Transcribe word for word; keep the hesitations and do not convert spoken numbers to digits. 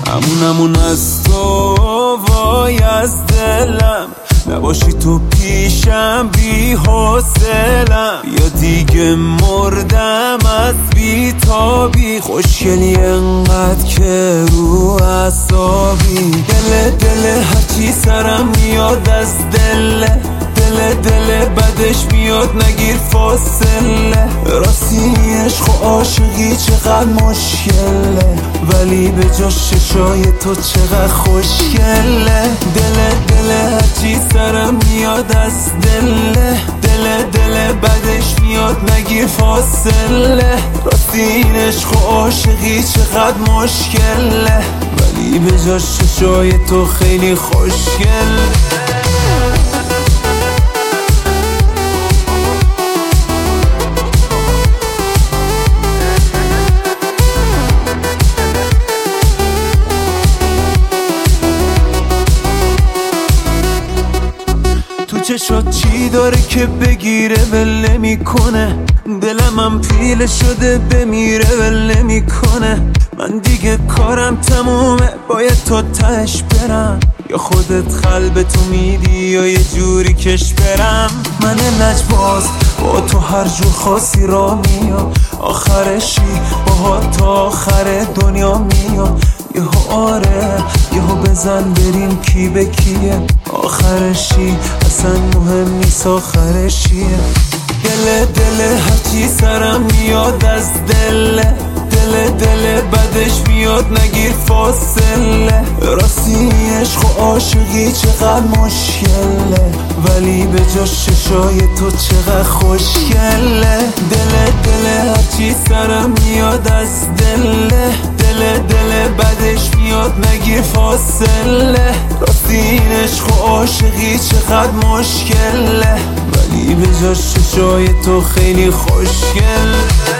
همون همون از تو وای از دلم، نباشی تو پیشم بی حوصلم، یا دیگه مردم از بی تابی. خوشگلی انقدر که رو اعصابی، دل دل هرچی سرم میاد از دله، دل دل بدش میاد نگیر فاصله. راستی عشق و عاشقی چقدر مشکله، ولی به جا ششای تو چقدر خوشگله. دل دل هرچی سرم میاد از دله، دل دل بدش میاد نگیر فاصله. راستی این عشق و عاشقی چقدر مشکله، ولی به جا ششای تو خیلی خوشگله. چشات چی داره که بگیره ول نمیکنه، دلم هم پیله شده بمیره ول نمیکنه. من دیگه کارم تمومه، باید تا تهش برم، یا خودت قلب تو میدی یا یه جوری کش برم. من لجباز با تو هر جور خاصی را میام، آخرشی با تا آخر دنیا میام. یهو آره یهو بزن بریم کی به کیه، آخرشی اصلا مهم نیست آخرشیه. دل دل هرچی سرم میاد از دله، دل دل بدش میاد نگیر فاصله. راستی عشق و عاشقی چقدر مشکله، ولی به جا ششای تو چقدر خوشگله. دل دل هرچی سرم میاد از دله، دل دل بدش میاد نگیر فاصله. راستی این عشق و عاشقی چقدر مشکله، ولی به جا ششای تو خیلی خوشگله.